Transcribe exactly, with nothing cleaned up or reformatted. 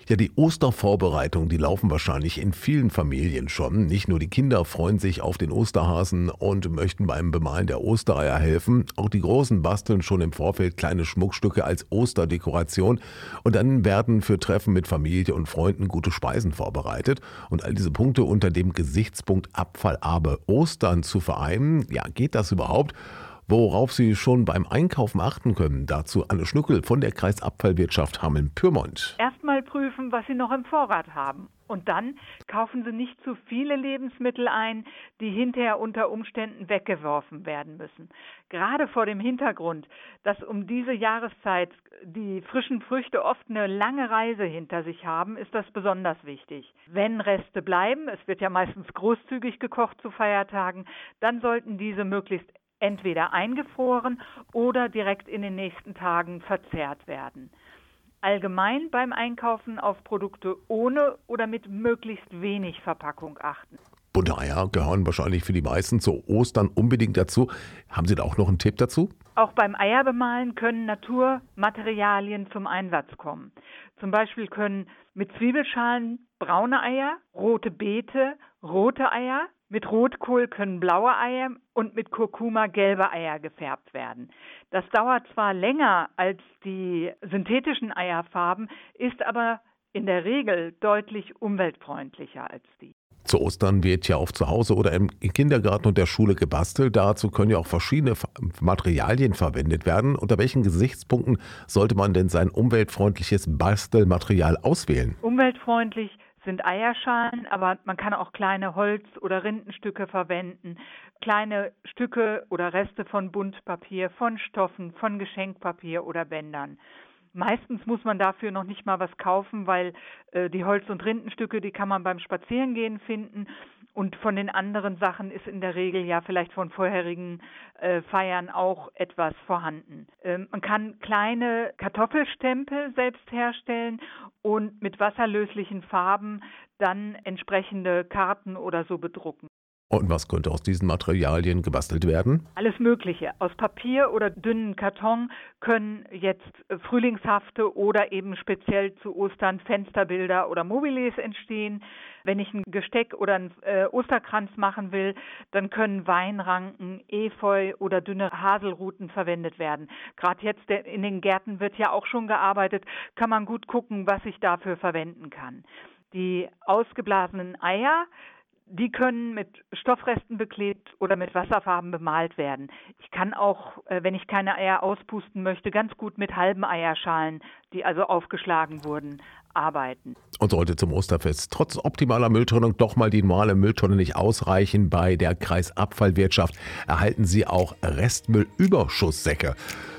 Ja, die Ostervorbereitungen, die laufen wahrscheinlich in vielen Familien schon. Nicht nur die Kinder freuen sich auf den Osterhasen und möchten beim Bemalen der Ostereier helfen. Auch die Großen basteln schon im Vorfeld kleine Schmuckstücke als Osterdekoration. Und dann werden für Treffen mit Familie und Freunden gute Speisen vorbereitet. Und all diese Punkte unter dem Gesichtspunkt Abfallarme Ostern zu vereinen, ja, geht das überhaupt? Worauf Sie schon beim Einkaufen achten können, dazu Anne Schnuckel von der Kreisabfallwirtschaft Hameln-Pyrmont. Erstmal prüfen, was Sie noch im Vorrat haben. Und dann kaufen Sie nicht zu viele Lebensmittel ein, die hinterher unter Umständen weggeworfen werden müssen. Gerade vor dem Hintergrund, dass um diese Jahreszeit die frischen Früchte oft eine lange Reise hinter sich haben, ist das besonders wichtig. Wenn Reste bleiben, es wird ja meistens großzügig gekocht zu Feiertagen, dann sollten diese möglichst entweder eingefroren oder direkt in den nächsten Tagen verzehrt werden. Allgemein beim Einkaufen auf Produkte ohne oder mit möglichst wenig Verpackung achten. Bunte Eier gehören wahrscheinlich für die meisten zu Ostern unbedingt dazu. Haben Sie da auch noch einen Tipp dazu? Auch beim Eierbemalen können Naturmaterialien zum Einsatz kommen. Zum Beispiel können mit Zwiebelschalen braune Eier, rote Beete, rote Eier, mit Rotkohl können blaue Eier und mit Kurkuma gelbe Eier gefärbt werden. Das dauert zwar länger als die synthetischen Eierfarben, ist aber in der Regel deutlich umweltfreundlicher als die. Zu Ostern wird ja oft zu Hause oder im Kindergarten und der Schule gebastelt. Dazu können ja auch verschiedene Materialien verwendet werden. Unter welchen Gesichtspunkten sollte man denn sein umweltfreundliches Bastelmaterial auswählen? Umweltfreundlich sind Eierschalen, aber man kann auch kleine Holz- oder Rindenstücke verwenden, kleine Stücke oder Reste von Buntpapier, von Stoffen, von Geschenkpapier oder Bändern. Meistens muss man dafür noch nicht mal was kaufen, weil äh, die Holz- und Rindenstücke, die kann man beim Spazierengehen finden. Und von den anderen Sachen ist in der Regel ja vielleicht von vorherigen äh, Feiern auch etwas vorhanden. Ähm, man kann kleine Kartoffelstempel selbst herstellen und mit wasserlöslichen Farben dann entsprechende Karten oder so bedrucken. Und was könnte aus diesen Materialien gebastelt werden? Alles Mögliche. Aus Papier oder dünnen Karton können jetzt frühlingshafte oder eben speziell zu Ostern Fensterbilder oder Mobiles entstehen. Wenn ich ein Gesteck oder einen äh, Osterkranz machen will, dann können Weinranken, Efeu oder dünne Haselruten verwendet werden. Gerade jetzt der, in den Gärten wird ja auch schon gearbeitet, kann man gut gucken, was ich dafür verwenden kann. Die ausgeblasenen Eier, die können mit Stoffresten beklebt oder mit Wasserfarben bemalt werden. Ich kann auch, wenn ich keine Eier auspusten möchte, ganz gut mit halben Eierschalen, die also aufgeschlagen wurden, arbeiten. Und sollte zum Osterfest trotz optimaler Mülltrennung doch mal die normale Mülltonne nicht ausreichen, bei der Kreisabfallwirtschaft erhalten Sie auch Restmüllüberschusssäcke.